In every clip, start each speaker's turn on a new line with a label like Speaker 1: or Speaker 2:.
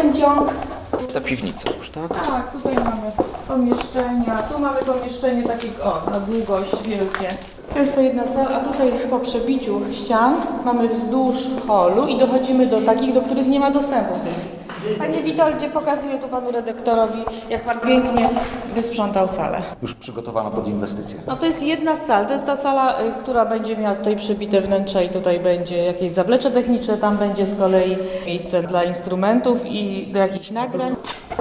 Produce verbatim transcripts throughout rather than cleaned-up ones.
Speaker 1: ten ciąg.
Speaker 2: Ta piwnica już, tak?
Speaker 1: Tak, tutaj mamy pomieszczenia, tu mamy pomieszczenie takie, o, na długość wielkie. To jest to jedna sala, a tutaj po przebiciu ścian mamy wzdłuż holu i dochodzimy do takich, do których nie ma dostępu w tej chwili. Panie Witoldzie, pokazuję tu panu redaktorowi, jak pan pięknie wysprzątał salę.
Speaker 2: Już przygotowana pod inwestycje.
Speaker 1: No to jest jedna z sal, to jest ta sala, y, która będzie miała tutaj przebite wnętrze i tutaj będzie jakieś zawlecze techniczne, tam będzie z kolei miejsce dla instrumentów i do jakichś nagrań.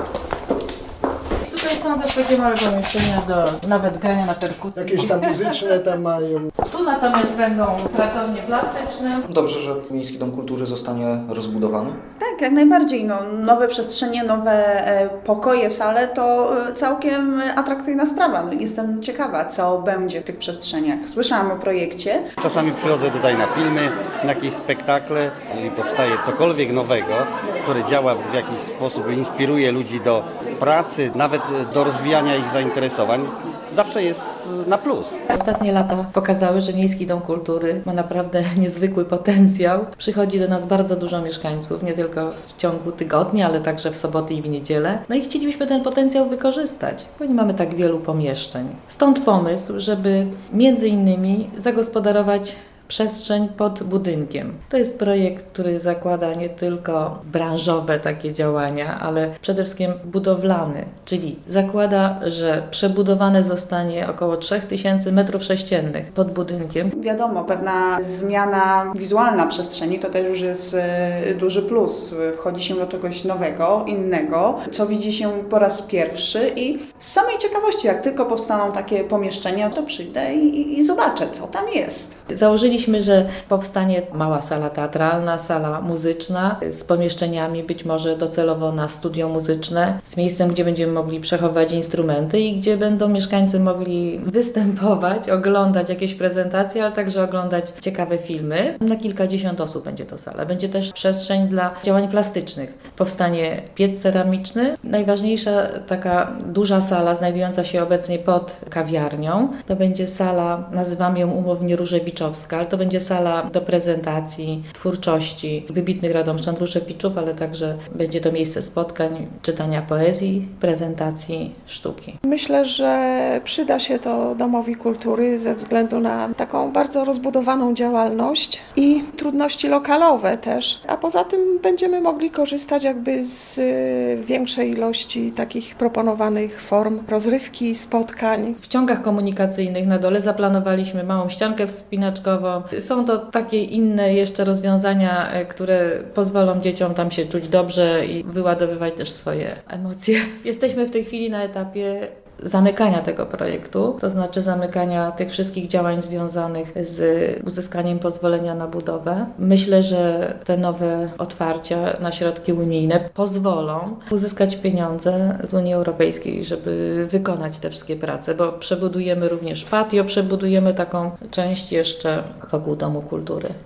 Speaker 1: I tutaj są też takie małe pomieszczenia do nawet grania na perkusji.
Speaker 3: Jakieś tam muzyczne tam mają.
Speaker 1: Tu natomiast będą pracownie plastyczne.
Speaker 2: Dobrze, że Miejski Dom Kultury zostanie rozbudowany.
Speaker 4: Tak, jak najbardziej. No, nowe przestrzenie, nowe e, pokoje, sale to e, całkiem atrakcyjna sprawa. No, jestem ciekawa, co będzie w tych przestrzeniach. Słyszałam o projekcie.
Speaker 5: Czasami przychodzę tutaj na filmy, na jakieś spektakle, jeżeli powstaje cokolwiek nowego, które działa w jakiś sposób, inspiruje ludzi do pracy, nawet do rozwijania ich zainteresowań, zawsze jest na plus.
Speaker 1: Ostatnie lata pokazały, że Miejski Dom Kultury ma naprawdę niezwykły potencjał. Przychodzi do nas bardzo dużo mieszkańców, nie tylko w ciągu tygodnia, ale także w soboty i w niedzielę. No i chcielibyśmy ten potencjał wykorzystać, bo nie mamy tak wielu pomieszczeń. Stąd pomysł, żeby między innymi zagospodarować przestrzeń pod budynkiem. To jest projekt, który zakłada nie tylko branżowe takie działania, ale przede wszystkim budowlany, czyli zakłada, że przebudowane zostanie około trzy tysiące metrów sześciennych pod budynkiem.
Speaker 4: Wiadomo, pewna zmiana wizualna przestrzeni to też już jest e, duży plus. Wchodzi się do czegoś nowego, innego, co widzi się po raz pierwszy i z samej ciekawości, jak tylko powstaną takie pomieszczenia, to przyjdę i, i zobaczę, co tam jest.
Speaker 1: Założyliśmy, że powstanie mała sala teatralna, sala muzyczna z pomieszczeniami być może docelowo na studio muzyczne, z miejscem, gdzie będziemy mogli przechowywać instrumenty i gdzie będą mieszkańcy mogli występować, oglądać jakieś prezentacje, ale także oglądać ciekawe filmy. Na kilkadziesiąt osób będzie to sala. Będzie też przestrzeń dla działań plastycznych. Powstanie piec ceramiczny. Najważniejsza taka duża sala znajdująca się obecnie pod kawiarnią. To będzie sala, nazywamy ją umownie Różewiczowska, ale to będzie sala do prezentacji, twórczości wybitnych radomszczan Różewiczów, ale także będzie to miejsce spotkań, czytania poezji, prezentacji sztuki.
Speaker 6: Myślę, że przyda się to Domowi Kultury ze względu na taką bardzo rozbudowaną działalność i trudności lokalowe też, a poza tym będziemy mogli korzystać jakby z większej ilości takich proponowanych form rozrywki, spotkań.
Speaker 1: W ciągach komunikacyjnych na dole zaplanowaliśmy małą ściankę wspinaczkową. Są to takie inne jeszcze rozwiązania, które pozwolą dzieciom tam się czuć dobrze i wyładowywać też swoje emocje. Jesteśmy w tej chwili na etapie zamykania tego projektu, to znaczy zamykania tych wszystkich działań związanych z uzyskaniem pozwolenia na budowę. Myślę, że te nowe otwarcia na środki unijne pozwolą uzyskać pieniądze z Unii Europejskiej, żeby wykonać te wszystkie prace, bo przebudujemy również patio, przebudujemy taką część jeszcze wokół Domu Kultury.